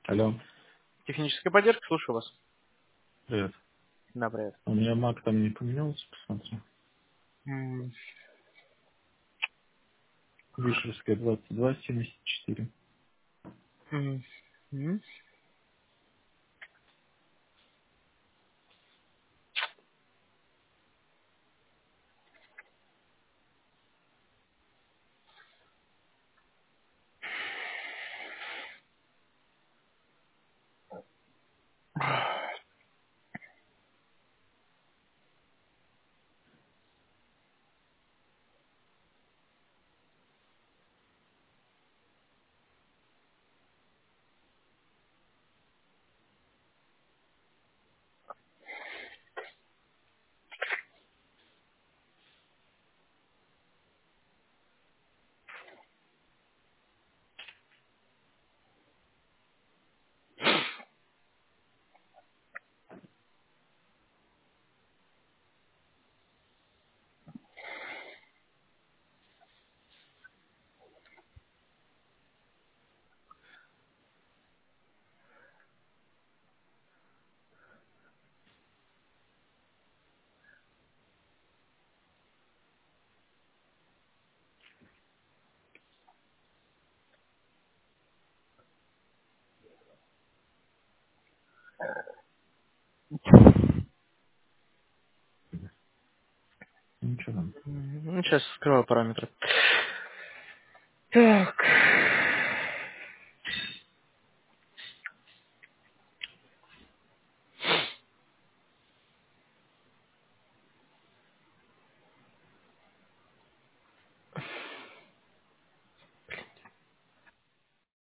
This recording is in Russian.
Алло, Техническая поддержка, слушаю вас. привет. Да, привет. У меня Mac там не поменялся, посмотри. М, Вишерская 2274. м, м. Ну, что там? Ну, сейчас скрываю параметры. Так.